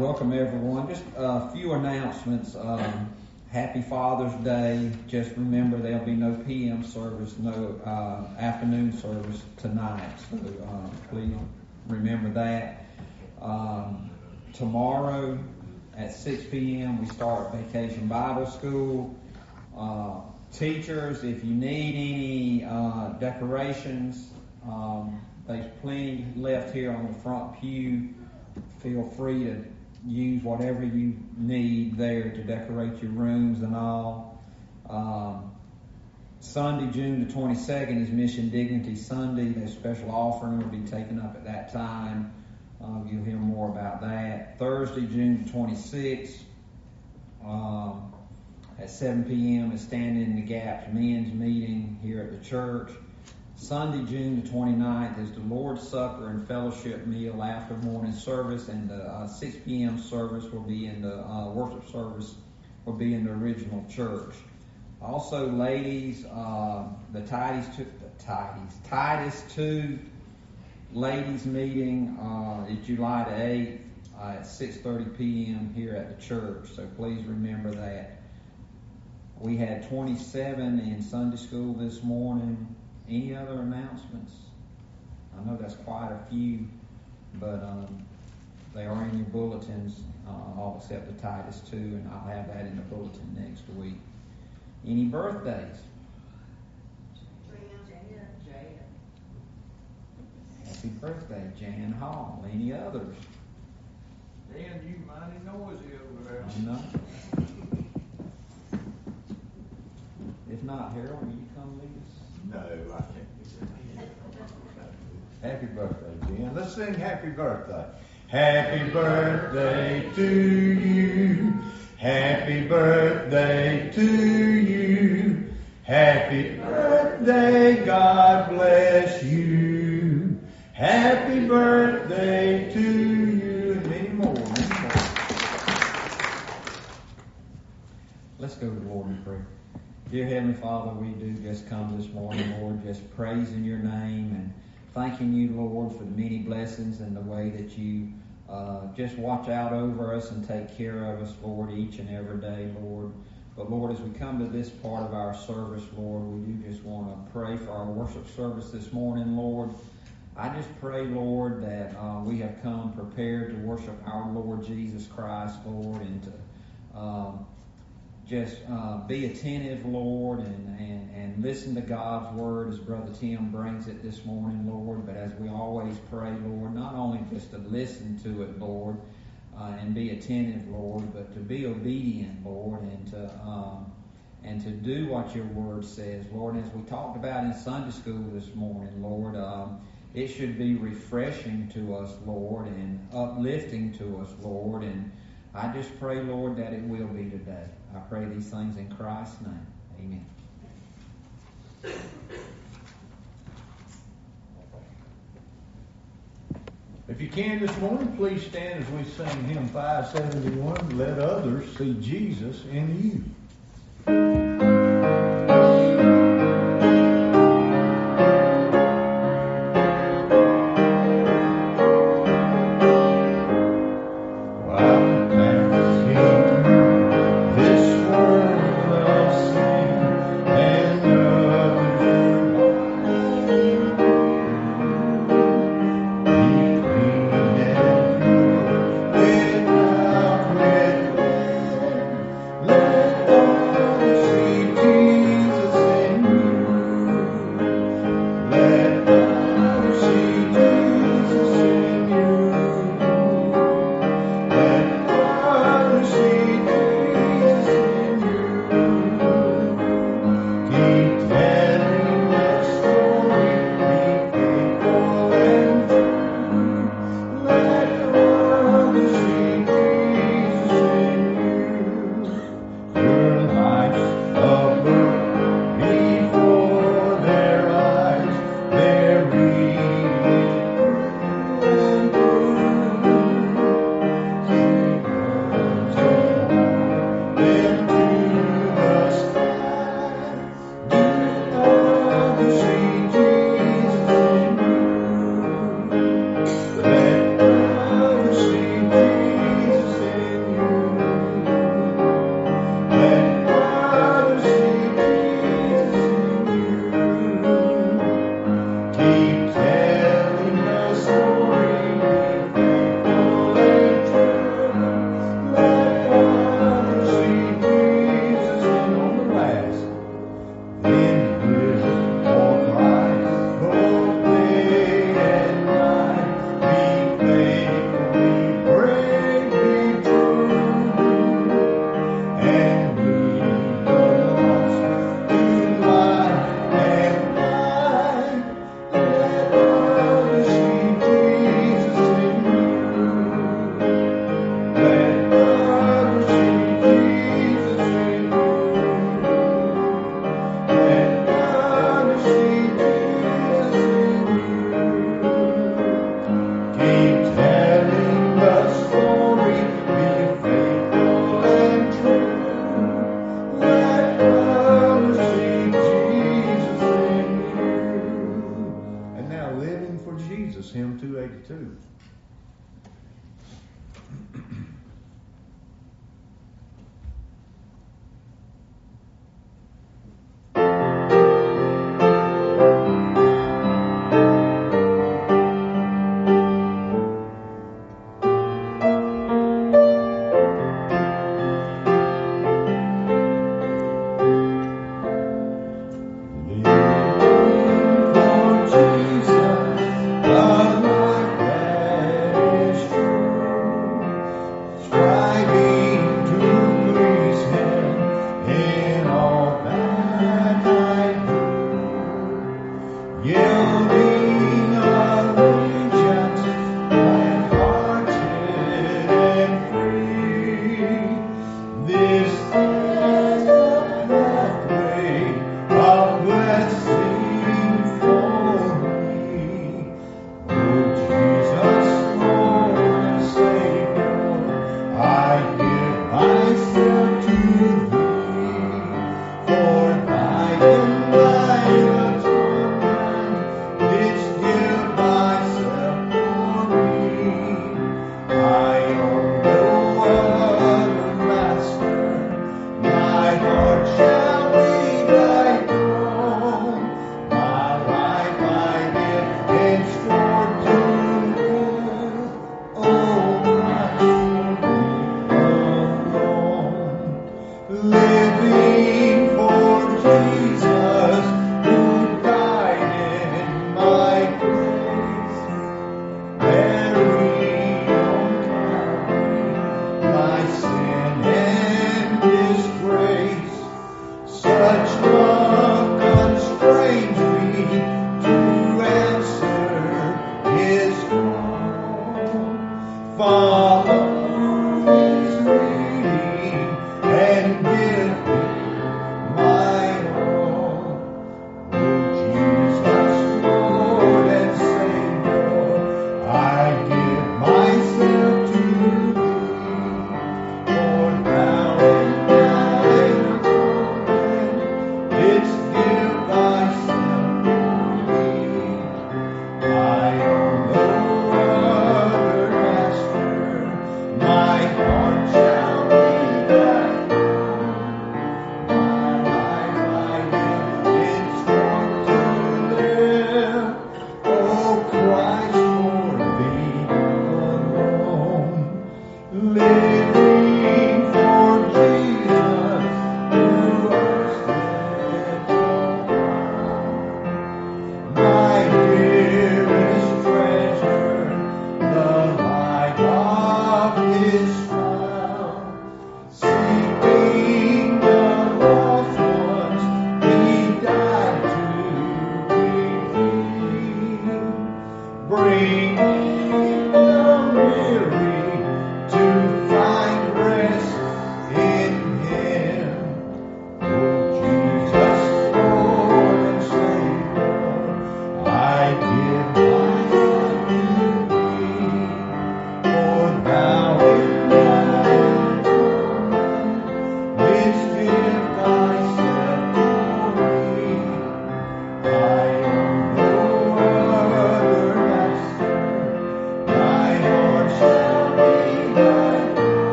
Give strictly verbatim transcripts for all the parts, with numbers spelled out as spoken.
welcome everyone. Just a few announcements. Um, happy Father's Day. Just remember there'll be no P M service, no uh, afternoon service tonight. So uh, please remember that. Um, tomorrow at six p.m. we start Vacation Bible School. Uh, teachers, if you need any uh, decorations, um, there's plenty left here on the front pew. Feel free to use whatever you need there to decorate your rooms and all. Um, Sunday, June the twenty-second is Mission Dignity Sunday. Their special offering will be taken up at that time. Uh, you'll hear more about that. Thursday, June the twenty-sixth, um, at seven p.m. is Standing in the Gap's men's meeting here at the church. Sunday, June the twenty-ninth is the Lord's Supper and fellowship meal after morning service, and the uh, six p.m. service will be in the uh, worship service will be in the original church. Also, ladies, uh, the Titus two, the Titus, Titus two ladies meeting uh, is July the eighth uh, at six thirty p.m. here at the church. So please remember that. We had twenty-seven in Sunday school this morning. Any other announcements? I know that's quite a few, but um, they are in your bulletins, uh, all except the Titus two, and I'll have that in the bulletin next week. Any birthdays? Happy birthday, Jan Hall. Any others? Dan, you mighty noisy over there. I know. If not, Harold, will you come lead us? No, I can't do that. Happy birthday, Jen. Let's sing happy birthday. Happy birthday to you. Happy birthday to you. Happy birthday, God bless you. Happy birthday to you. And many more, many more. Let's go to the Lord in prayer. Dear Heavenly Father, we do just come this morning, Lord, just praising your name and thanking you, Lord, for the many blessings and the way that you uh, just watch out over us and take care of us, Lord, each and every day, Lord. But, Lord, as we come to this part of our service, Lord, we do just want to pray for our worship service this morning, Lord. I just pray, Lord, that uh, we have come prepared to worship our Lord Jesus Christ, Lord, and to um, just uh, be attentive, Lord, and, and, and listen to God's word as Brother Tim brings it this morning, Lord. But as we always pray, Lord, not only just to listen to it, Lord, uh, and be attentive, Lord, but to be obedient, Lord, and to um, and to do what your word says, Lord. And as we talked about in Sunday school this morning, Lord, um, it should be refreshing to us, Lord, and uplifting to us, Lord. And I just pray, Lord, that it will be today. I pray these things in Christ's name. Amen. If you can this morning, please stand as we sing hymn five seventy-one, Let Others See Jesus in You. See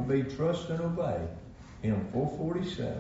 would be trust and obey. Hymn four forty-seven.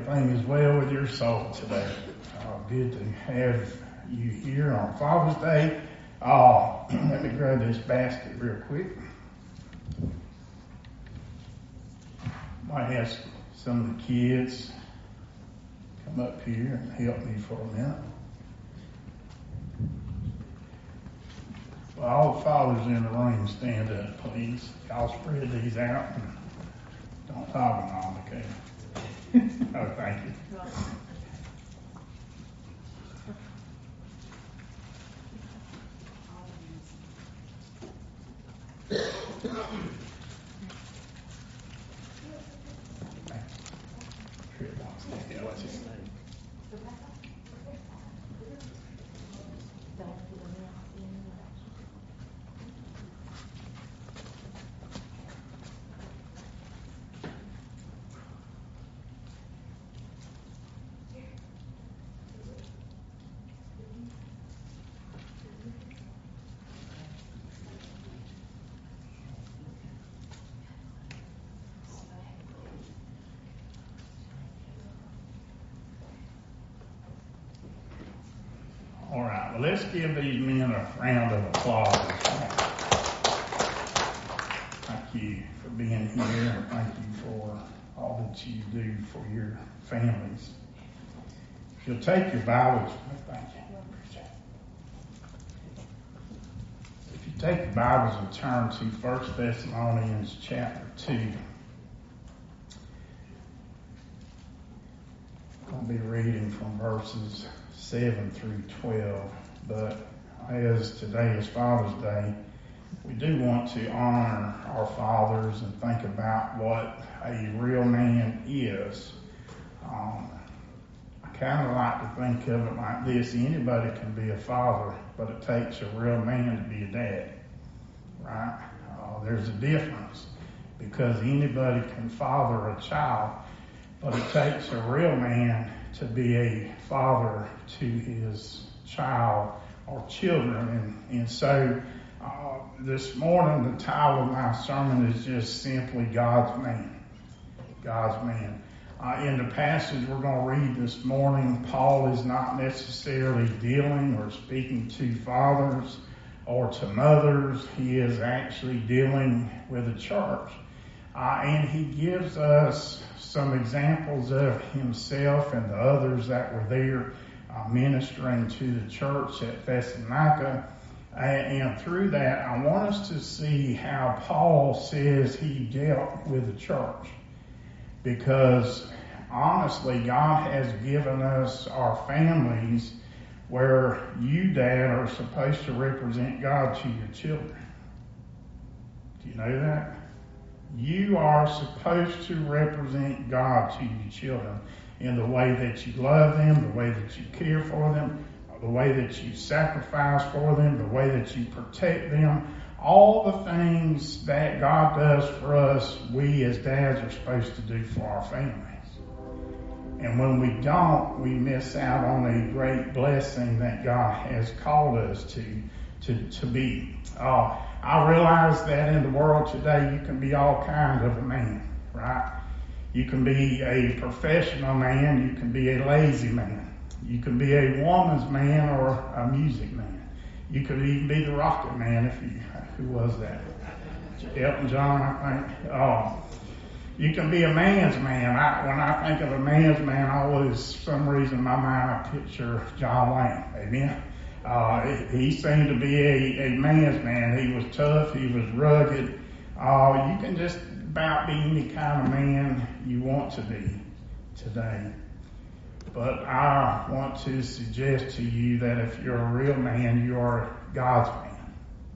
everything is well with your soul today. Uh, good to have you here on Father's Day. Uh, let me grab this basket real quick. Might ask some of the kids come up here and help me for a minute. Well, all the fathers in the room, stand up, please. Y'all spread these out and don't hog them all, okay? Oh, thank you. What's his name? All right, well, let's give these men a round of applause. Thank you for being here, and thank you for all that you do for your families. If you'll take your Bibles, thank you. If you take your Bibles and turn to First Thessalonians chapter two. I'll be reading from verses seven through twelve, but as today is Father's Day, we do want to honor our fathers and think about what a real man is. Um, I kind of like to think of it like this: anybody can be a father, but it takes a real man to be a dad, right? Uh, there's a difference, because anybody can father a child, but it takes a real man to be a father to his child or children. And, and so uh, this morning, the title of my sermon is just simply God's Man. God's Man. Uh, in the passage we're going to read this morning, Paul is not necessarily dealing or speaking to fathers or to mothers. He is actually dealing with a church. Uh, and he gives us some examples of himself and the others that were there uh, ministering to the church at Thessalonica. Uh, and through that, I want us to see how Paul says he dealt with the church. Because honestly, God has given us our families where you, Dad, are supposed to represent God to your children. Do you know that? You are supposed to represent God to your children in the way that you love them, the way that you care for them, the way that you sacrifice for them, the way that you protect them. All the things that God does for us, we as dads are supposed to do for our families. And when we don't, we miss out on a great blessing that God has called us to, to, to be. Uh, I realize that in the world today, you can be all kinds of a man, right? You can be a professional man. You can be a lazy man. You can be a woman's man or a music man. You could even be the rocket man if you, who was that? Elton John, I think. Oh, you can be a man's man. I, when I think of a man's man, I always, for some reason in my mind, I picture John Wayne. Amen. Uh, he seemed to be a, a man's man. He was tough. He was rugged. Uh, you can just about be any kind of man you want to be today. But I want to suggest to you that if you're a real man, you are God's man.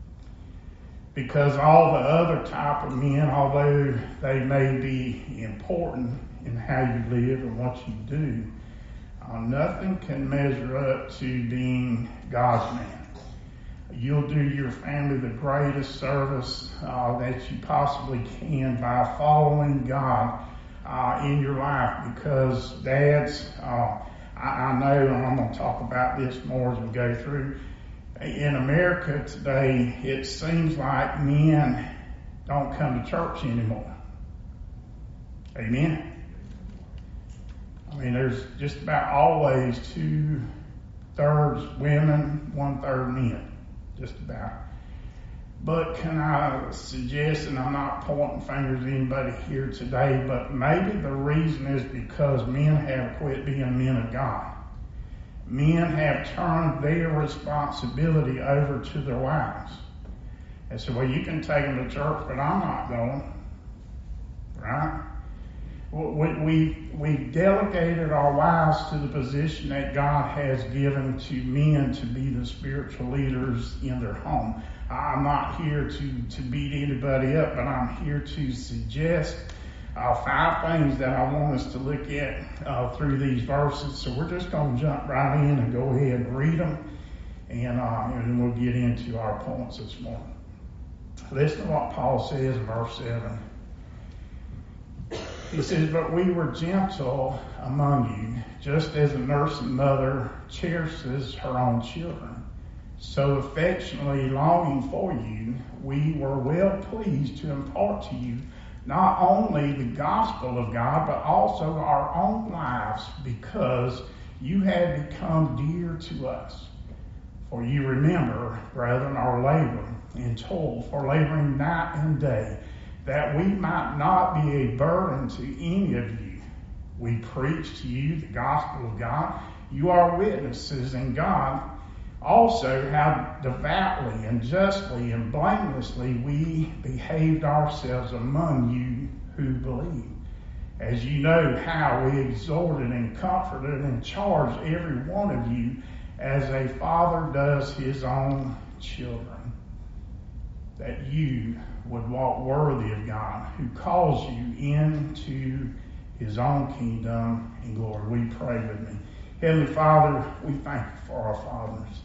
Because all the other type of men, although they may be important in how you live and what you do, Uh, nothing can measure up to being God's man. You'll do your family the greatest service uh, that you possibly can by following God uh, in your life. Because dads, uh, I, I know, and I'm going to talk about this more as we go through. In America today, it seems like men don't come to church anymore. Amen. I mean, there's just about always two thirds women, one third men, just about. But can I suggest, and I'm not pointing fingers at anybody here today, but maybe the reason is because men have quit being men of God. Men have turned their responsibility over to their wives. And so, well, you can take them to church, but I'm not going. Right? We, we, we delegated our wives to the position that God has given to men to be the spiritual leaders in their home. I'm not here to, to beat anybody up, but I'm here to suggest uh, five things that I want us to look at uh, through these verses. So we're just going to jump right in and go ahead and read them, and, uh, and then we'll get into our points this morning. Listen to what Paul says in verse seven. He says, "But we were gentle among you, just as a nursing mother cherishes her own children. So affectionately longing for you, we were well pleased to impart to you not only the gospel of God, but also our own lives, because you had become dear to us. For you remember, brethren, our labor and toil, for laboring night and day, that we might not be a burden to any of you. We preach to you the gospel of God. You are witnesses, and God also how devoutly and justly and blamelessly we behaved ourselves among you who believe. As you know how we exhorted and comforted and charged every one of you as a father does his own children, that you would walk worthy of God, who calls you into his own kingdom and glory." We pray with me. Heavenly Father, we thank you for our fathers.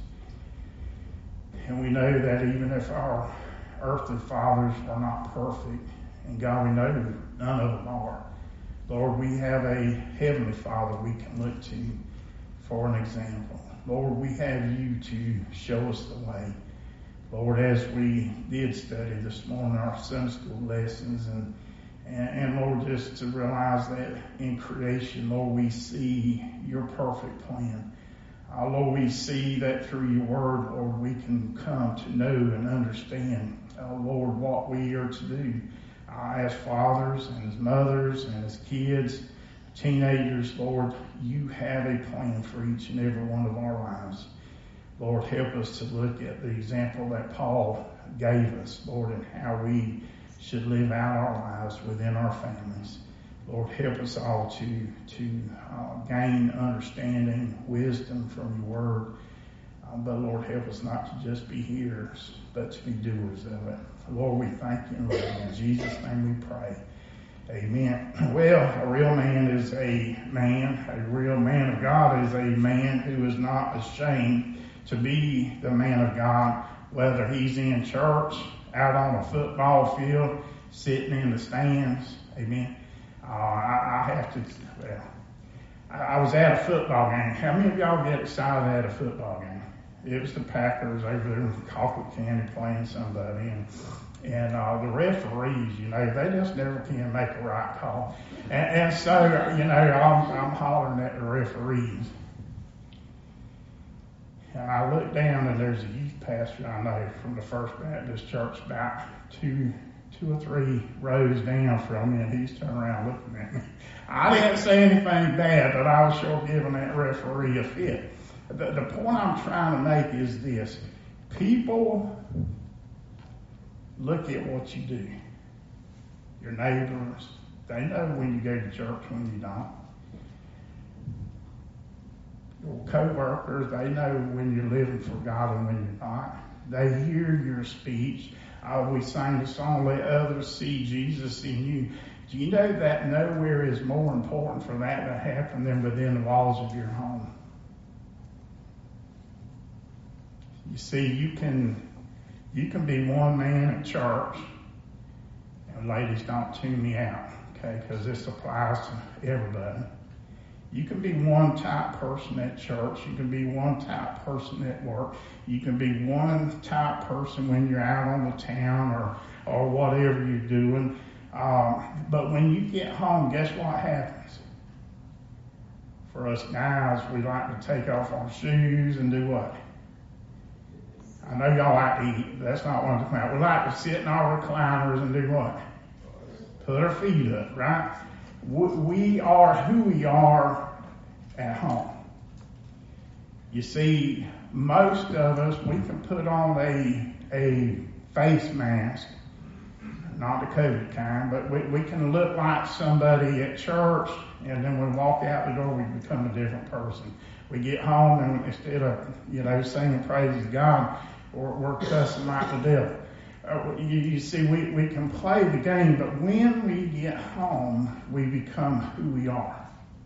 And we know that even if our earthly fathers are not perfect, and God, we know none of them are, Lord, we have a heavenly Father we can look to for an example. Lord, we have you to show us the way. Lord, as we did study this morning our Sunday school lessons, and, and, and Lord, just to realize that in creation, Lord, we see your perfect plan. Uh, Lord, we see that through your word, Lord, we can come to know and understand, uh, Lord, what we are to do uh, as fathers and as mothers and as kids, teenagers. Lord, you have a plan for each and every one of our lives. Lord, help us to look at the example that Paul gave us, Lord, and how we should live out our lives within our families. Lord, help us all to, to uh, gain understanding, wisdom from your word. Uh, but Lord, help us not to just be hearers, but to be doers of it. Lord, we thank you, and Lord, in Jesus' name we pray. Amen. Well, a real man is a man. A real man of God is a man who is not ashamed to be the man of God, whether he's in church, out on a football field, sitting in the stands. Amen. Uh, I, I have to, well, I, I was at a football game. How many of y'all get excited at a football game? It was the Packers over there in Colquitt County playing somebody. And, and uh, the referees, you know, they just never can make a right call. And, and so, you know, I'm, I'm hollering at the referees. And I look down, and there's a youth pastor I know from the First Baptist Church about two, two or three rows down from me, and he's turning around looking at me. I didn't say anything bad, but I was sure giving that referee a fit. The, the point I'm trying to make is this. People look at what you do. Your neighbors, they know when you go to church, when you don't. Your co-workers, they know when you're living for God and when you're not. They hear your speech. Uh, we sang the song, "Let Others See Jesus in You." Do you know that nowhere is more important for that to happen than within the walls of your home? You see, you can you can be one man at church, and ladies, don't tune me out, okay, because this applies to everybody. You can be one type person at church. You can be one type person at work. You can be one type person when you're out on the town or, or whatever you're doing. Uh, but when you get home, guess what happens? For us guys, we like to take off our shoes and do what? I know y'all like to eat, but that's not what I'm talking about. We like to sit in our recliners and do what? Put our feet up, right? We are who we are at home. You see, most of us, we can put on a, a face mask, not the COVID kind, but we, we can look like somebody at church, and then when we walk out the door, we become a different person. We get home, and instead of, you know, singing praises to God, we're, we're cussing like the devil. Uh, you, you see, we, we can play the game, but when we get home, we become who we are.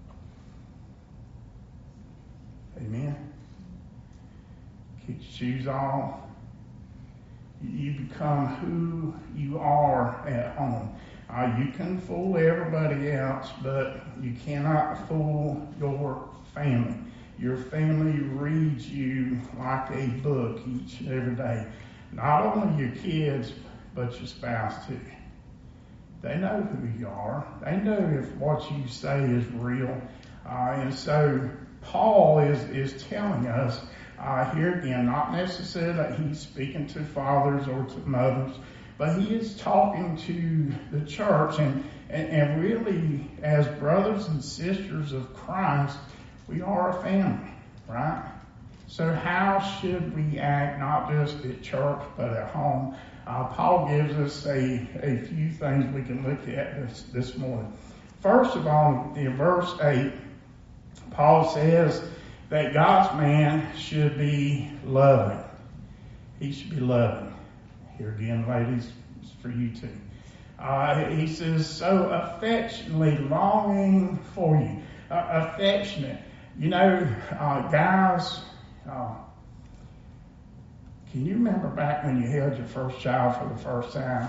Amen. Get your shoes off. You become who you are at home. Uh, you can fool everybody else, but you cannot fool your family. Your family reads you like a book each and every day. Not only your kids, but your spouse too. They know who you are. They know if what you say is real. Uh, and so Paul is, is telling us uh, here again, not necessarily that he's speaking to fathers or to mothers, but he is talking to the church. And, and, and really, as brothers and sisters of Christ, we are a family, right? So how should we act, not just at church, but at home? Uh, Paul gives us a, a few things we can look at this, this morning. First of all, in verse eight, Paul says that God's man should be loving. He should be loving. Here again, ladies, it's for you too. Uh, he says, so affectionately longing for you. Uh, affectionate. You know, uh, guys, uh, can you remember back when you held your first child for the first time?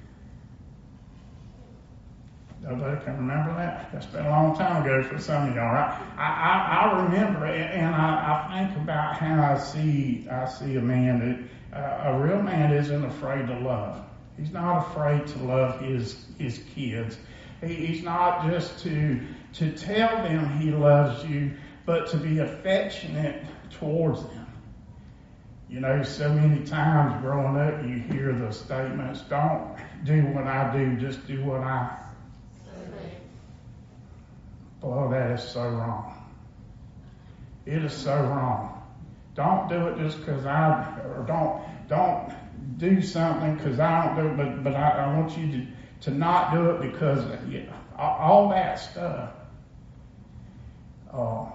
Nobody can remember that? That's been a long time ago for some of y'all, right? I, I, I remember it, and I, I think about how I see I see a man that uh, a real man isn't afraid to love. He's not afraid to love his his kids. He, he's not just to to tell them he loves you, but to be affectionate towards them. You know, so many times growing up, you hear the statements, don't do what I do, just do what I. Boy, that is so wrong. It is so wrong. Don't do it just because I, or don't, don't do something because I don't do it, but, but I, I want you to, to not do it because you know, all that stuff. Uh,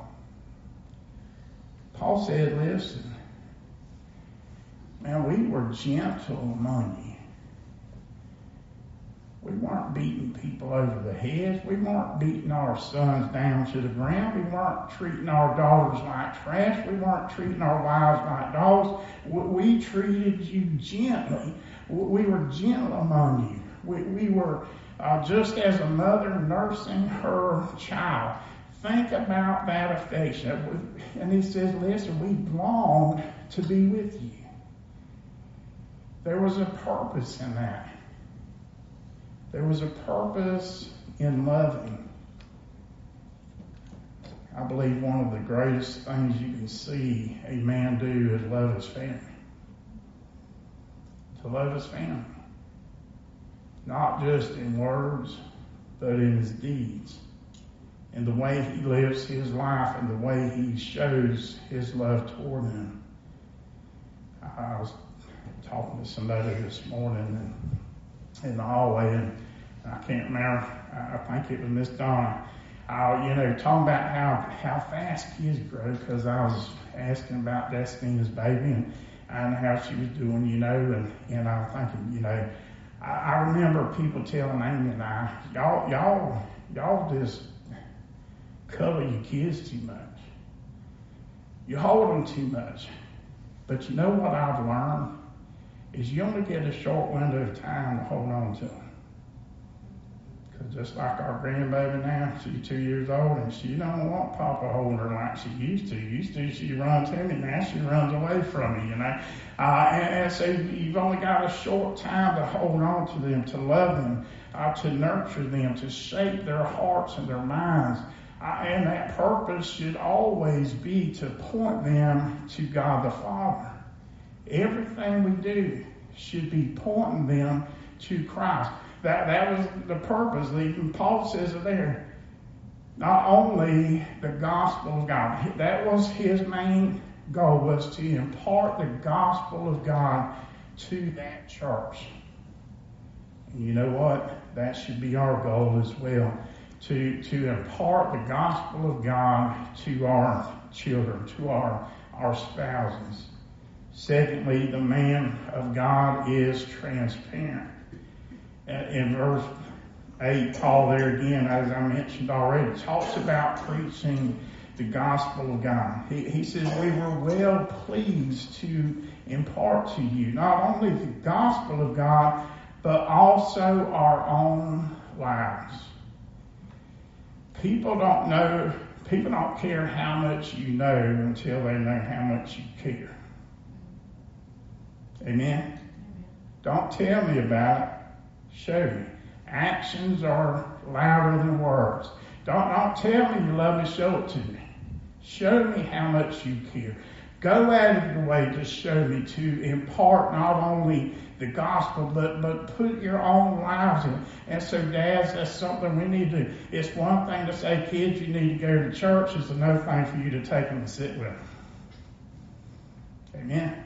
Paul said, listen, man, we were gentle among you. We weren't beating people over the heads. We weren't beating our sons down to the ground. We weren't treating our daughters like trash. We weren't treating our wives like dogs. We treated you gently. We were gentle among you. We, we were uh, just as a mother nursing her child. Think about that affection. And he says, listen, we long to be with you. There was a purpose in that. There was a purpose in loving. I believe one of the greatest things you can see a man do is love his family. To love his family. Not just in words, but in his deeds. In the way he lives his life and the way he shows his love toward them. I was talking to somebody this morning and in the hallway, and I can't remember, I think it was Miss Donna, uh, you know, talking about how, how fast kids grow, because I was asking about Destina's baby and, and how she was doing, you know, and, and I'm thinking, you know, I, I remember people telling Amy and I, y'all, y'all, y'all just cover your kids too much. You hold them too much. But you know what I've learned? Is you only get a short window of time to hold on to them. Because just like our grandbaby now, she's two years old and she don't want Papa holding her like she used to. Used to, she runs to me, now she runs away from me, you know. Uh, and, and so you've only got a short time to hold on to them, to love them, uh, to nurture them, to shape their hearts and their minds. Uh, and that purpose should always be to point them to God the Father. Everything we do should be pointing them to Christ. That that was the purpose. Even Paul says it there. Not only the gospel of God, that was his main goal, was to impart the gospel of God to that church. And you know what? That should be our goal as well. To, to impart the gospel of God to our children, to our, our spouses. Secondly, the man of God is transparent. In verse eight, Paul there again, as I mentioned already, talks about preaching the gospel of God. He, he says, we were well pleased to impart to you not only the gospel of God, but also our own lives. People don't know, people don't care how much you know until they know how much you care. Amen? Don't tell me about it. Show me. Actions are louder than words. Don't, don't tell me you love me, show it to me. Show me how much you care. Go out of your way to show me, to impart not only the gospel, but, but put your own lives in. And so, dads, that's something we need to do. It's one thing to say, kids, you need to go to church. It's another thing for you to take them and sit with them. Amen?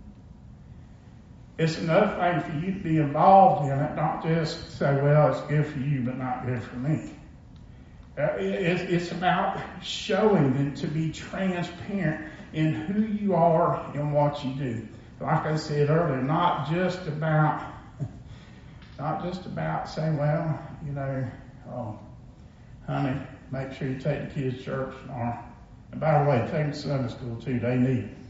It's another thing for you to be involved in it, not just say, well, it's good for you, but not good for me. Uh, it, it's about showing them to be transparent in who you are and what you do. Like I said earlier, not just about, not just about saying, well, you know, oh, honey, make sure you take the kids to church tomorrow. And by the way, take them to Sunday school too. They need it.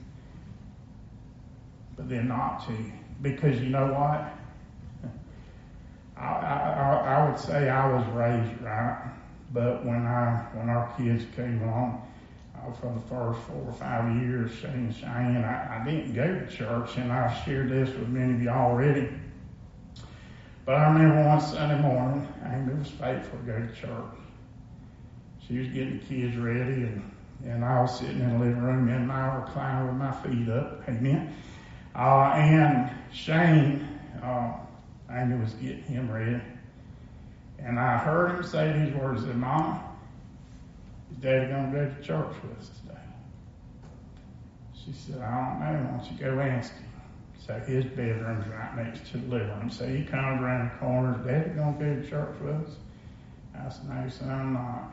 But then not to. Because you know what? I, I, I would say I was raised right, but when I when our kids came along, uh, for the first four or five years, Shane and Cheyenne, I, I didn't go to church, and I shared this with many of you already. But I remember one Sunday morning, Amy was faithful to go to church. She was getting the kids ready, and, and I was sitting in the living room in my recliner with my feet up. Amen. Uh, and Shane, uh, Amy was getting him ready. And I heard him say these words. He said, Mama, is Daddy going to go to church with us today? She said, I don't know. Why don't you go ask him? So his bedroom's right next to the living room. So he comes around the corner. Is Daddy going to go to church with us? I said, no, son, I'm not.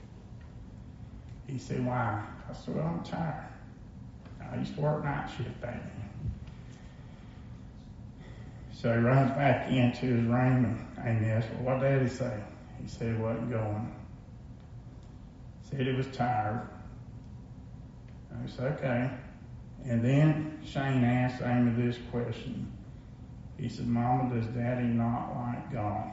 He said, why? I said, well, I'm tired. I used to work night shift back then. So he runs back into his room, and Amy asked, well, what did Daddy say? He said he wasn't going. Said he was tired. I said, okay. And then Shane asked Amy this question. He said, Mama, does Daddy not like God?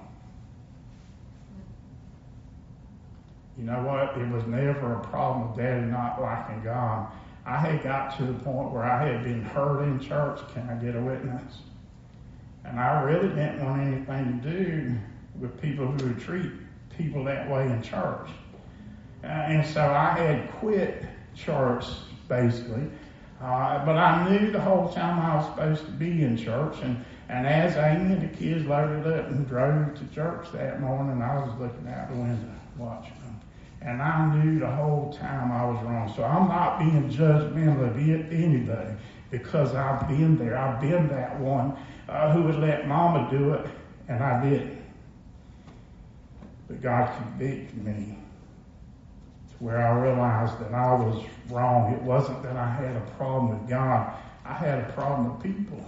You know what? It was never a problem with Daddy not liking God. I had got to the point where I had been hurt in church. Can I get a witness? And I really didn't want anything to do with people who would treat people that way in church. Uh, and so I had quit church, basically. Uh, but I knew the whole time I was supposed to be in church. And, and as Amy and the kids loaded up and drove to church that morning, I was looking out the window watching them. And I knew the whole time I was wrong. So I'm not being judgmental of anybody because I've been there. I've been that one uh, who would let Mama do it, and I didn't. But God convicted me to where I realized that I was wrong. It wasn't that I had a problem with God. I had a problem with people.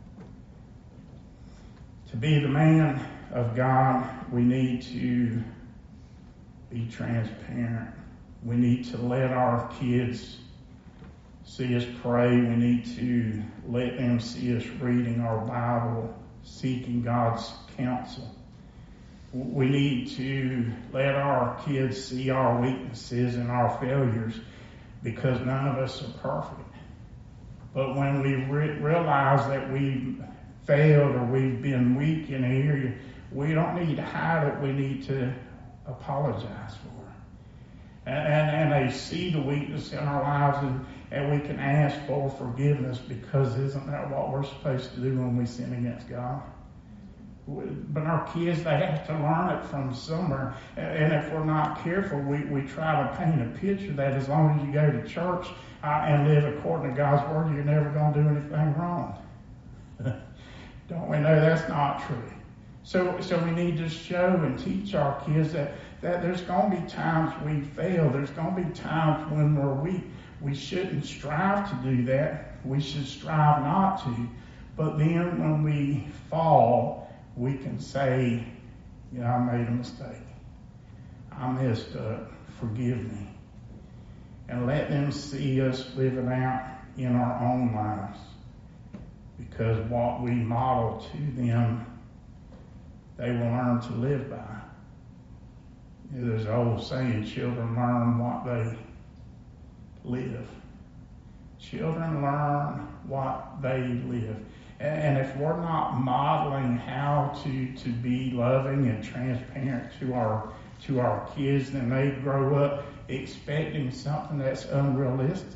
To be the man of God, we need to be transparent. We need to let our kids see us pray. We need to let them see us reading our Bible, seeking God's counsel. We need to let our kids see our weaknesses and our failures because none of us are perfect. But when we re- realize that we've failed or we've been weak in an area, we don't need to hide it. We need to apologize for it. And, and, and they see the weakness in our lives, and, and we can ask for forgiveness, because isn't that what we're supposed to do when we sin against God? But our kids, they have to learn it from somewhere. And if we're not careful, we, we try to paint a picture that as long as you go to church uh, and live according to God's word, you're never going to do anything wrong. Don't we know that's not true? So, so we need to show and teach our kids that, that there's going to be times we fail. There's going to be times when we're weak. We shouldn't strive to do that. We should strive not to. But then when we fall, we can say, you know, I made a mistake. I messed up. Forgive me. And let them see us living out in our own lives. Because what we model to them, they will learn to live by. You know, there's an old saying, children learn what they live. Children learn what they live. And if we're not modeling how to, to be loving and transparent to our to our kids, then they grow up expecting something that's unrealistic.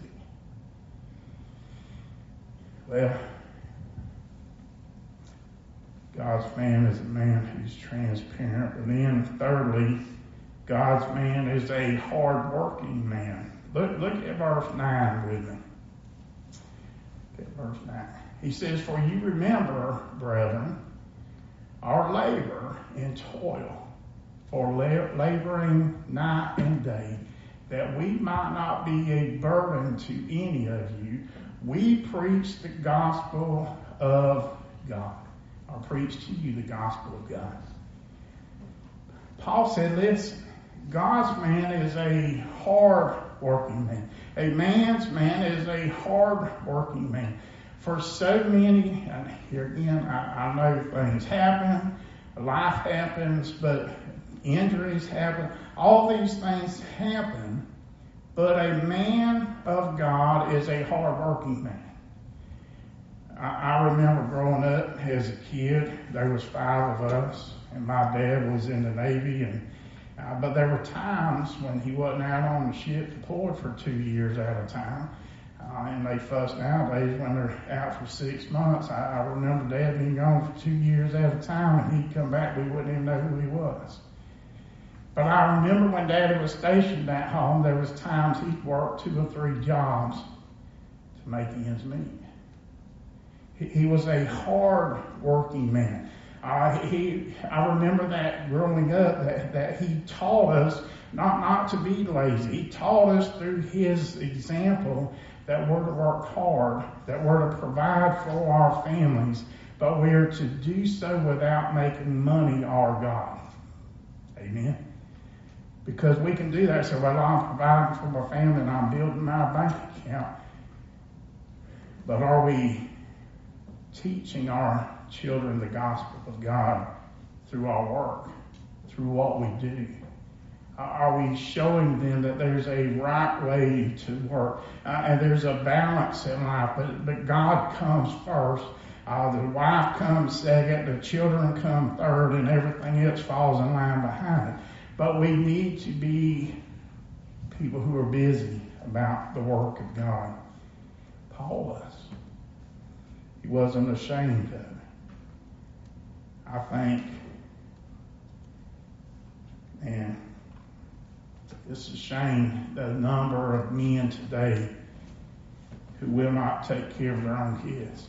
Well, God's man is a man who's transparent. But then thirdly, God's man is a hard-working man. Look, look at verse nine with me. Look at verse nine. He says, for you remember, brethren, our labor and toil, for laboring night and day, that we might not be a burden to any of you. We preach the gospel of God. I preach to you the gospel of God. Paul said, listen, God's man is a hard-working man. A man's man is a hard-working man. For so many, and here again, I, I know things happen, life happens, but injuries happen. All these things happen, but a man of God is a hard-working man. I, I remember growing up as a kid, there was five of us, and my dad was in the Navy, and uh, but there were times when he wasn't out on the ship deployed for two years at a time. Uh, and they fuss nowadays when they're out for six months. I, I remember Dad being gone for two years at a time, and he'd come back, we wouldn't even know who he was. But I remember when Daddy was stationed at home, there was times he'd work two or three jobs to make ends meet. He, he was a hard-working man. Uh, he, I remember that growing up, that, that he taught us not, not to be lazy. He taught us through his example that we're to work hard, that we're to provide for our families, but we're to do so without making money our God. Amen? Because we can do that. So, well, I'm providing for my family and I'm building my bank account. But are we teaching our children the gospel of God through our work, through what we do? Are we showing them that there's a right way to work? Uh, and there's a balance in life, but, but God comes first. Uh, the wife comes second, the children come third, and everything else falls in line behind it. But we need to be people who are busy about the work of God. Paul was. He wasn't ashamed of it. I think, man, it's a shame the number of men today who will not take care of their own kids.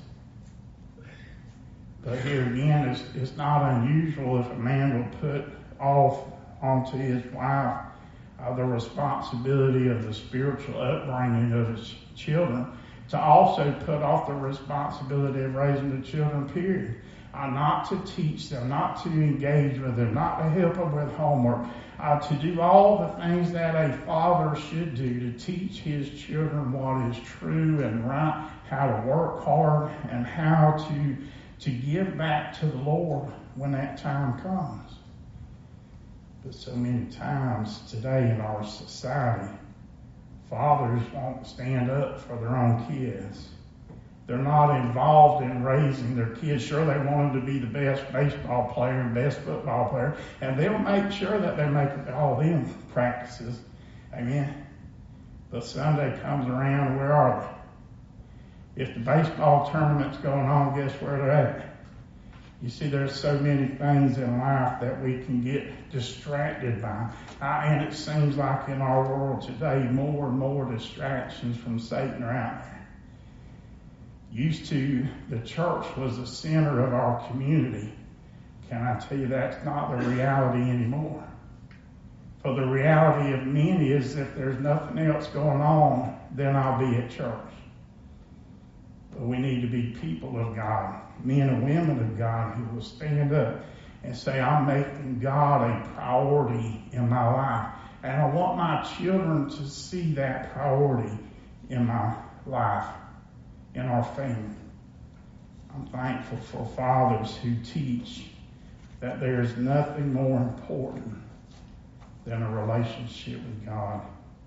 But here again, it's, it's not unusual if a man will put off onto his wife uh, the responsibility of the spiritual upbringing of his children, to also put off the responsibility of raising the children, period. Uh, not to teach them, not to engage with them, not to help them with homework, uh, to do all the things that a father should do to teach his children what is true and right, how to work hard, and how to, to give back to the Lord when that time comes. But so many times today in our society, fathers won't stand up for their own kids. They're not involved in raising their kids. Sure, they want them to be the best baseball player and best football player, and they'll make sure that they make all them practices Amen. But Sunday comes around, where are they? If the baseball tournament's going on, guess where they're at? You see, there's so many things in life that we can get distracted by. Uh, and it seems like in our world today, more and more distractions from Satan are out there. Used to, the church was the center of our community. Can I tell you that's not the reality anymore? For the reality of many is if there's nothing else going on, then I'll be at church. But we need to be people of God, men and women of God who will stand up and say, I'm making God a priority in my life. And I want my children to see that priority in my life, in our family. I'm thankful for fathers who teach that there is nothing more important than a relationship with God.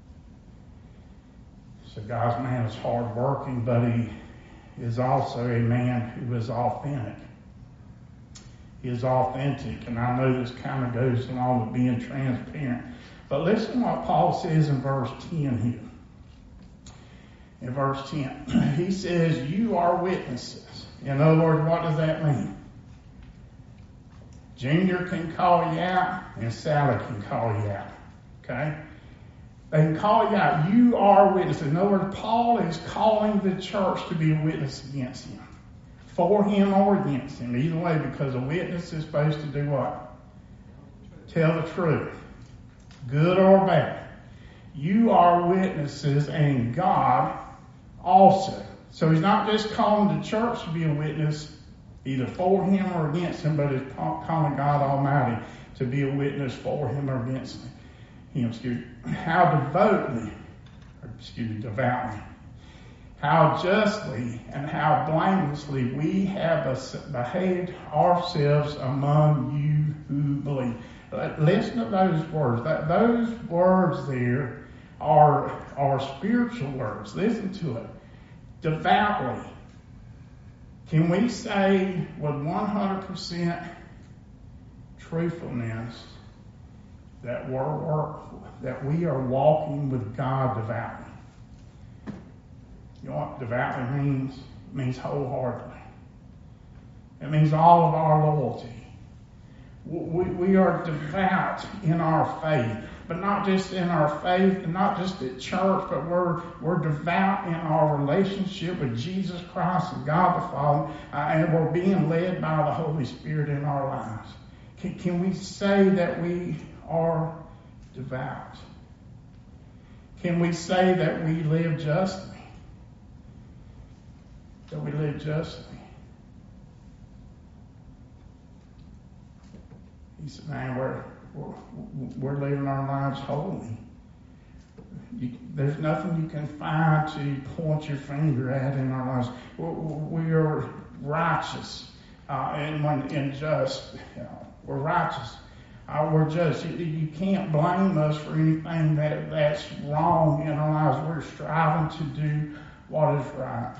So God's man is hardworking, but he is also a man who is authentic. He is authentic, and I know this kind of goes along with being transparent. But listen to what Paul says in verse ten here. In verse ten, he says, you are witnesses. In other words, what does that mean? Junior can call you out, and Sally can call you out. Okay? They can call you out. You are witnesses. In other words, Paul is calling the church to be a witness against him. For him or against him. Either way, because a witness is supposed to do what? Tell the truth. Good or bad. You are witnesses, and God also. So he's not just calling the church to be a witness either for him or against him, but he's calling God Almighty to be a witness for him or against him. Him, excuse me, how devotedly, or excuse me, devoutly, how justly and how blamelessly we have behaved ourselves among you who believe. Listen to those words. That, those words there are, are spiritual words. Listen to it. Devoutly. Can we say with one hundred percent truthfulness that we're, we're, that we are walking with God devoutly? You know what devoutly means? It means wholeheartedly. It means all of our loyalty. We, we are devout in our faith, but not just in our faith, and not just at church, but we're we're devout in our relationship with Jesus Christ and God the Father, uh, and we're being led by the Holy Spirit in our lives. Can, can we say that we are devout? Can we say that we live justly? That we live justly? He said, man, we're, we're, we're living our lives holy. You, there's nothing you can find to point your finger at in our lives. We're, we are righteous uh, and, when, and just. You know, we're righteous. Uh, we're just. You, you can't blame us for anything that, that's wrong in our lives. We're striving to do what is right.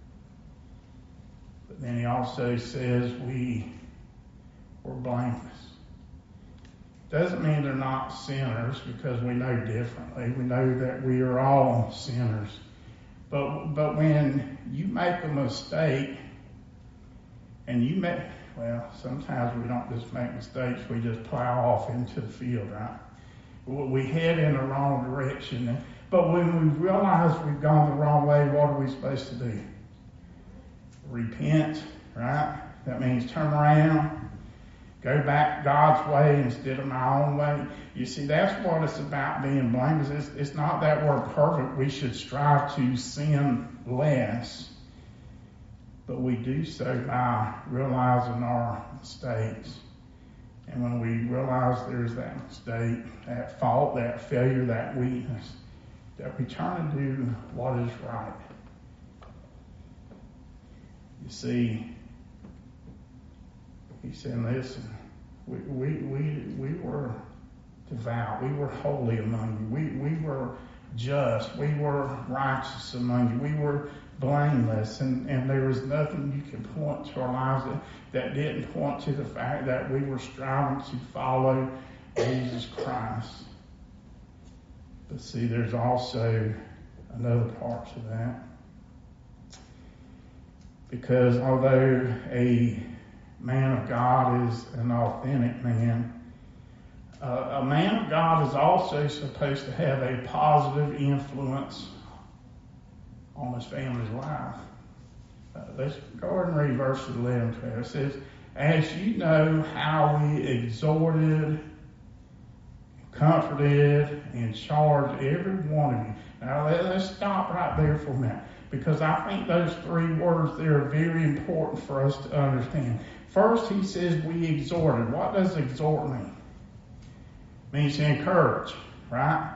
But then he also says we were blameless. Doesn't mean they're not sinners, because we know differently. We know that we are all sinners. But but when you make a mistake, and you make, well, sometimes we don't just make mistakes, we just plow off into the field, right? We head in the wrong direction. But when we realize we've gone the wrong way, what are we supposed to do? Repent, right? That means turn around. Go back God's way instead of my own way. You see, that's what it's about being blameless. It's, it's not that we're perfect. We should strive to sin less. But we do so by realizing our mistakes. And when we realize there's that mistake, that fault, that failure, that weakness, that we turn to do what is right. You see, he said, listen, we, we, we, we were devout. We were holy among you. We, we were just. We were righteous among you. We were blameless. And, and there was nothing you could point to our lives that, that didn't point to the fact that we were striving to follow Jesus Christ. But see, there's also another part to that. Because although a man of God is an authentic man, uh, a man of God is also supposed to have a positive influence on his family's life. Uh, let's go ahead and read verse eleven, twelve. It says, as you know how we exhorted, comforted, and charged every one of you. Now let, let's stop right there for a minute, because I think those three words there are very important for us to understand. First, he says we exhorted. What does exhort mean? It means to encourage, right?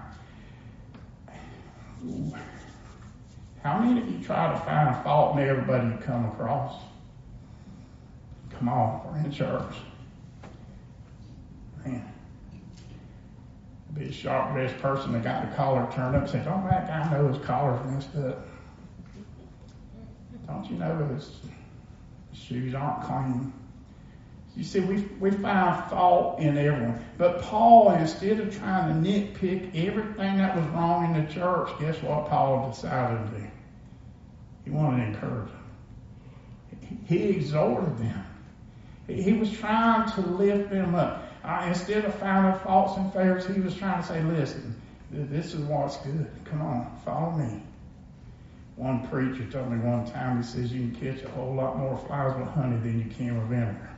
How many of you try to find fault in everybody you come across? Come on, we're in church. Man. Be a sharp-dressed person that got the collar turned up and said, don't that guy know his collar's messed up? Don't you know his shoes aren't clean? You see, we we find fault in everyone. But Paul, instead of trying to nitpick everything that was wrong in the church, guess what Paul decided to do? He wanted to encourage them. He exhorted them. He was trying to lift them up. Uh, instead of finding faults and failures, he was trying to say, listen, this is what's good. Come on, follow me. One preacher told me one time, he says, you can catch a whole lot more flies with honey than you can with vinegar.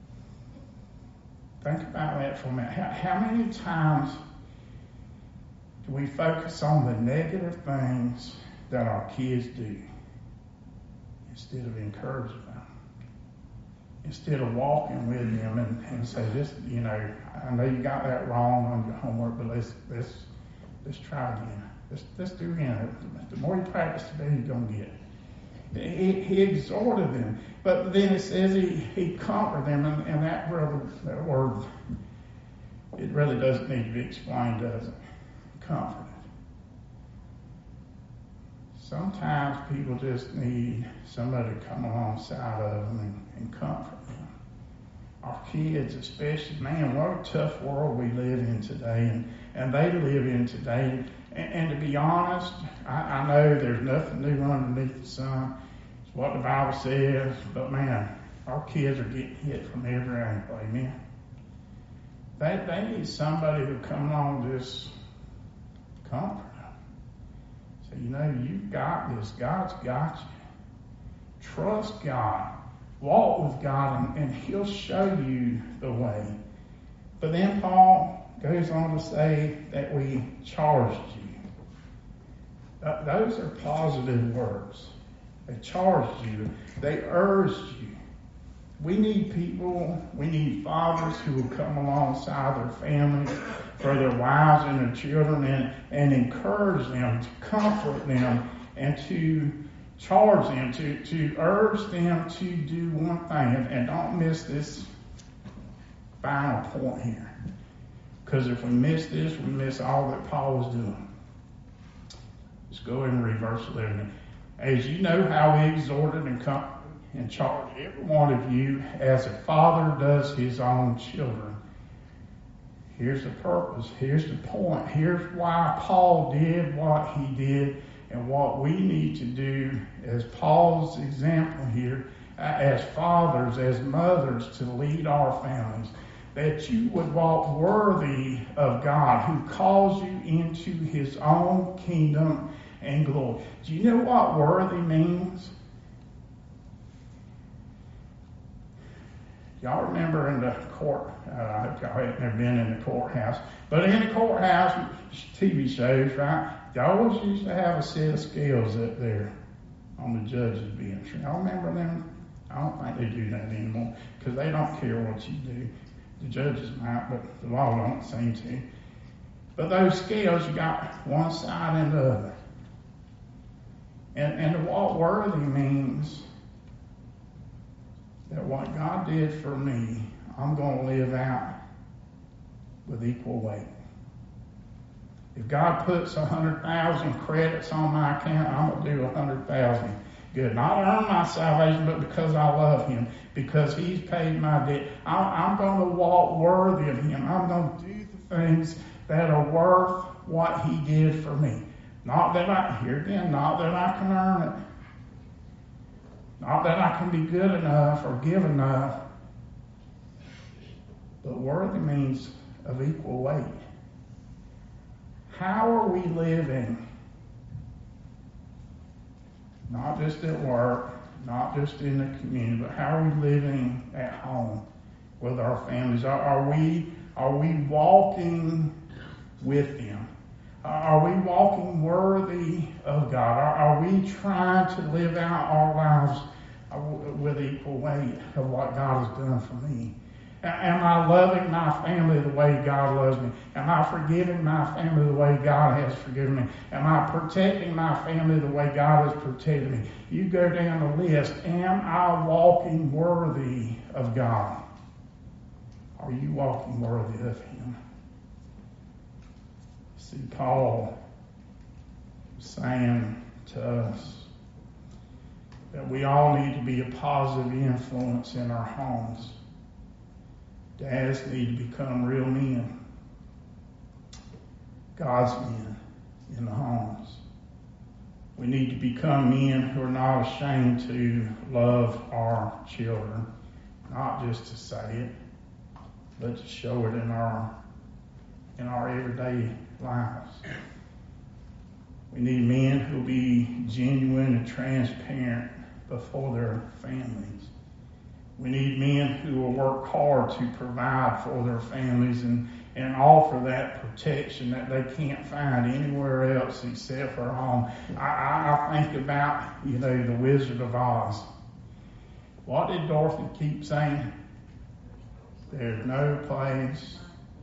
Think about that for a minute. How, how many times do we focus on the negative things that our kids do instead of encouraging them? Instead of walking with them and, and say, this, you know, I know you got that wrong on your homework, but let's let's let's try again. Let's let's do again. The more you practice, the better you're gonna get. He, he exhorted them, but then it says he he comforted them, and, and that brother, that word, it really doesn't need to be explained, does it? Comforted. Sometimes people just need somebody to come alongside of them and, and comfort them. Our kids especially, man, what a tough world we live in today, and, and they live in today. And, and to be honest, I, I know there's nothing new underneath the sun. It's what the Bible says, but man, our kids are getting hit from every angle, amen. They, they need somebody to come along and just comfort. You know, you've got this. God's got you. Trust God. Walk with God, and, and He'll show you the way. But then Paul goes on to say that we charged you. Th- those are positive words. They charged you. They urged you. We need people, we need fathers who will come alongside their families, for their wives and their children, and, and encourage them, to comfort them, and to charge them, to, to urge them to do one thing. And, and don't miss this final point here. Because if we miss this, we miss all that Paul was doing. Let's go ahead and read verse eleven. As you know how we exhorted and comforted and charged every one of you as a father does his own children. Here's the purpose. Here's the point. Here's why Paul did what he did, and what we need to do as Paul's example here, as fathers, as mothers, to lead our families. That you would walk worthy of God, who calls you into His own kingdom and glory. Do you know what worthy means? Y'all remember in the court, uh, I hope y'all have never been in the courthouse, but in the courthouse T V shows, right, they always used to have a set of scales up there on the judge's bench. Y'all remember them? I don't think they do that anymore, because they don't care what you do. The judges might, but the law don't seem to. But those scales, you got one side and the other. And, and to walk worthy means that what God did for me, I'm going to live out with equal weight. If God puts one hundred thousand credits on my account, I'm going to do one hundred thousand good. Not earn my salvation, but because I love Him, because He's paid my debt. I'm, I'm going to walk worthy of Him. I'm going to do the things that are worth what he did for me. Not that I, here again, not that I can earn it. Not that I can be good enough or give enough. But worthy means of equal weight. How are we living? Not just at work, not just in the community, but how are we living at home with our families? Are, are we are we walking with them? Are we walking worthy of God? Are, are we trying to live out our lives with equal weight of what God has done for me? Am I loving my family the way God loves me? Am I forgiving my family the way God has forgiven me? Am I protecting my family the way God has protected me? You go down the list. Am I walking worthy of God? Are you walking worthy of Him? See, Paul saying to us that we all need to be a positive influence in our homes. Dads need to become real men, God's men in the homes. We need to become men who are not ashamed to love our children, not just to say it, but to show it in our in our everyday lives. We need men who will be genuine and transparent before their families. We need men who will work hard to provide for their families and, and offer that protection that they can't find anywhere else except for home. I, I, I think about, you know, the Wizard of Oz. What did Dorothy keep saying? There's no place.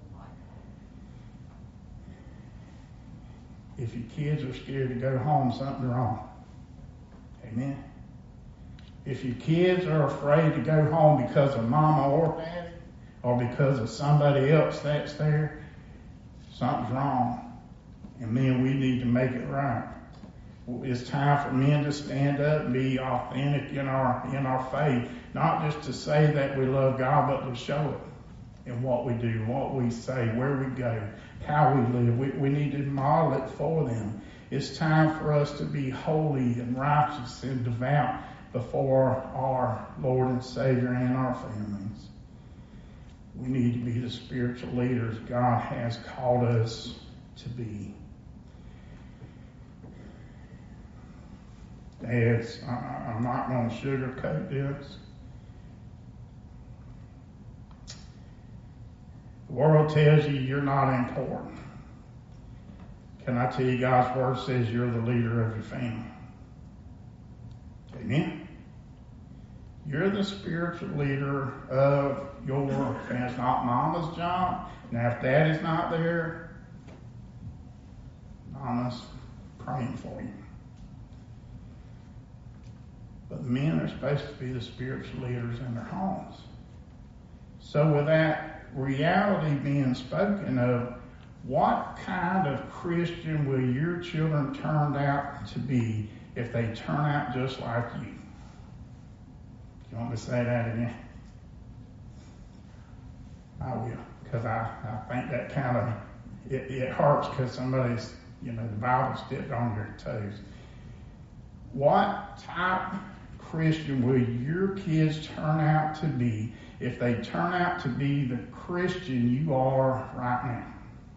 If your kids are scared to go home, something's wrong. Amen. If your kids are afraid to go home because of mama or daddy, or because of somebody else that's there, something's wrong. And men, we need to make it right. It's time for men to stand up and be authentic in our in our faith. Not just to say that we love God, but to show it in what we do, what we say, where we go, how we live. We, we need to model it for them. It's time for us to be holy and righteous and devout before our Lord and Savior and our families. We need to be the spiritual leaders God has called us to be. Dads, I, I'm not going to sugarcoat this. The world tells you you're not important. Can I tell you, God's Word says you're the leader of your family. Amen. You're the spiritual leader of your family. It's not mama's job. Now, if daddy's not there, mama's praying for you. But the men are supposed to be the spiritual leaders in their homes. So with that reality being spoken of, what kind of Christian will your children turn out to be if they turn out just like you? You want me to say that again? I will, because I, I think that kind of, it, it hurts because somebody's, you know, the Bible stepped on your toes. What type of Christian will your kids turn out to be if they turn out to be the Christian you are right now?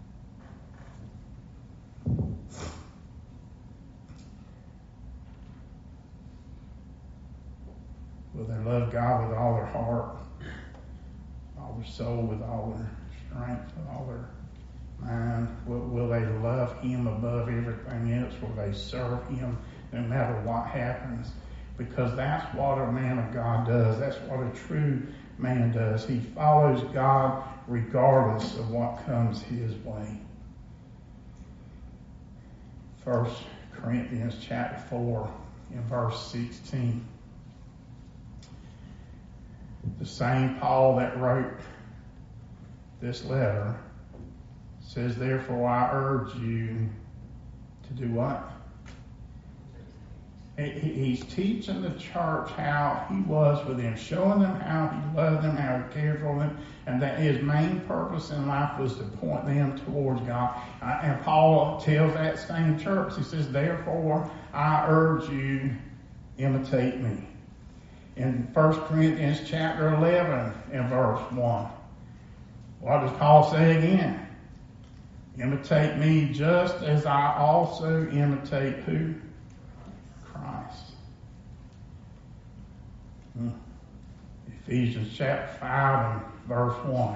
Will they love God with all their heart, all their soul, with all their strength, with all their mind? Will, will they love Him above everything else? Will they serve Him no matter what happens? Because that's what a man of God does. That's what a true man does. He follows God regardless of what comes his way. First Corinthians chapter four in verse sixteen. The same Paul that wrote this letter says, therefore I urge you to do what? He, he- he's teaching the church how he was with them, showing them how he loved them, how he cared for them, and that his main purpose in life was to point them towards God. Uh, and Paul tells that same church, he says, therefore, I urge you, imitate me. In First Corinthians chapter eleven and verse one, what does Paul say again? Imitate me just as I also imitate who? Christ. Hmm. Ephesians chapter five and verse one.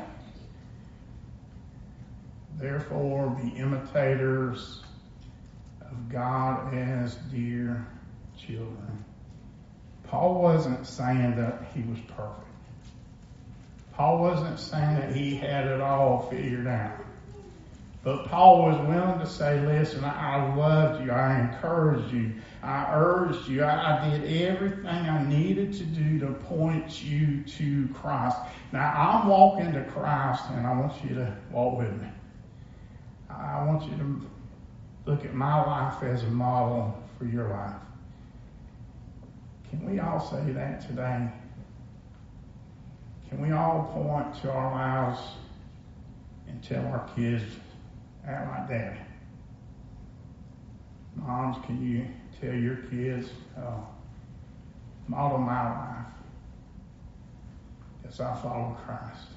Therefore be imitators of God as dear children. Paul wasn't saying that he was perfect. Paul wasn't saying that he had it all figured out. But Paul was willing to say, listen, I loved you, I encouraged you, I urged you, I, I did everything I needed to do to point you to Christ. Now I'm walking to Christ and I want you to walk with me. I want you to look at my life as a model for your life. Can we all say that today? Can we all point to our lives and tell our kids, act like Daddy? Moms, can you tell your kids, uh, model my life as I follow Christ?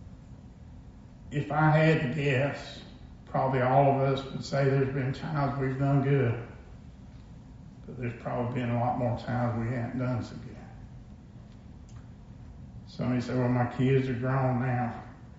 If I had to guess, probably all of us would say there's been times we've done good, but there's probably been a lot more times we haven't done so good. Somebody said, well, my kids are grown now.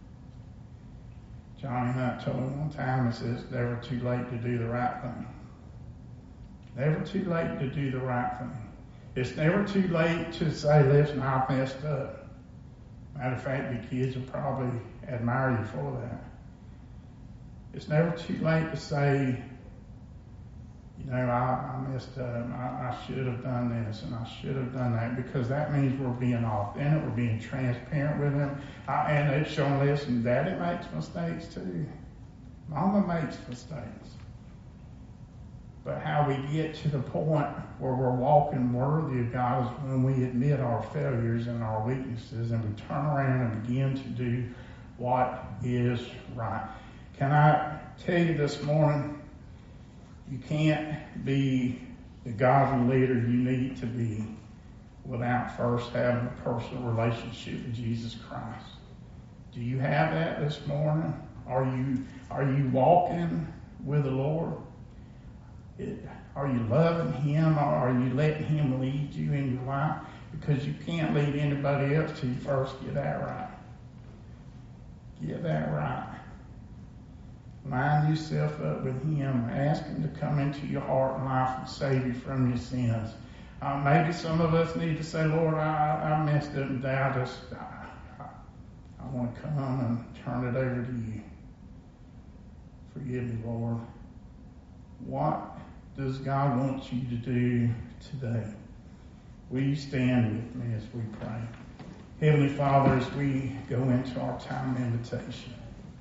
Johnny Hunt told me one time, he says, it's never too late to do the right thing. Never too late to do the right thing. It's never too late to say, listen, I messed up. Matter of fact, the kids will probably admire you for that. It's never too late to say, you know, I, I messed up. I, I should have done this and I should have done that, because that means we're being authentic, we're being transparent with them. I, and it's showing, listen, Daddy makes mistakes too. Mama makes mistakes. But how we get to the point where we're walking worthy of God is when we admit our failures and our weaknesses and we turn around and begin to do what is right. Can I tell you this morning, you can't be the godly leader you need to be without first having a personal relationship with Jesus Christ. Do you have that this morning? Are you are you walking with the Lord? It, are you loving Him, or are you letting Him lead you in your life? Because you can't lead anybody else till you first get that right. Get that right. Line yourself up with Him. Ask Him to come into your heart and life and save you from your sins. Uh, maybe some of us need to say, Lord, I, I messed up today. I just, I, I, I want to come and turn it over to you. Forgive me, Lord. What does God want you to do today? Will you stand with me as we pray? Heavenly Father, as we go into our time of invitation,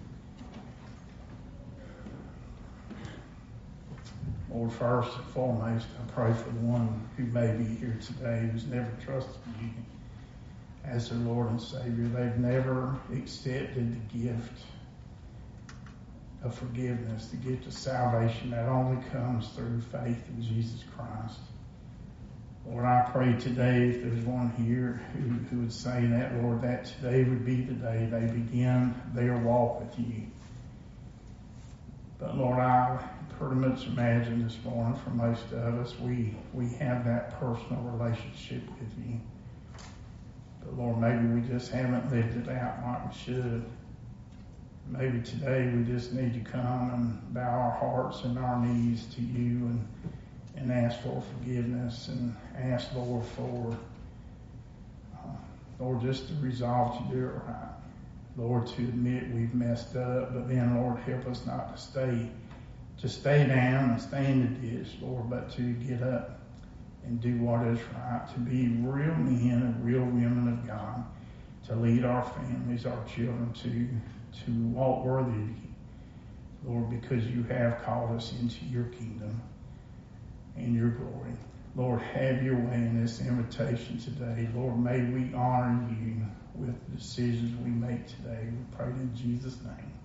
Lord, first and foremost, I pray for the one who may be here today who's never trusted you as their Lord and Savior. They've never accepted the gift of forgiveness, the gift of salvation that only comes through faith in Jesus Christ. Lord, I pray today, if there's one here who, who would say that, Lord, that today would be the day they begin their walk with you. But Lord, I pretty much imagine this morning for most of us, we, we have that personal relationship with you. But Lord, maybe we just haven't lived it out like we should. Maybe today we just need to come and bow our hearts and our knees to you and, and ask for forgiveness and ask, Lord, for, uh, Lord, just to resolve to do it right. Lord, to admit we've messed up, but then, Lord, help us not to stay, to stay down and stay in the ditch, Lord, but to get up and do what is right, to be real men and real women of God, to lead our families, our children, to to walk worthy of you, Lord, because you have called us into your kingdom and your glory. Lord, have your way in this invitation today. Lord, may we honor you with the decisions we make today. We pray in Jesus' name.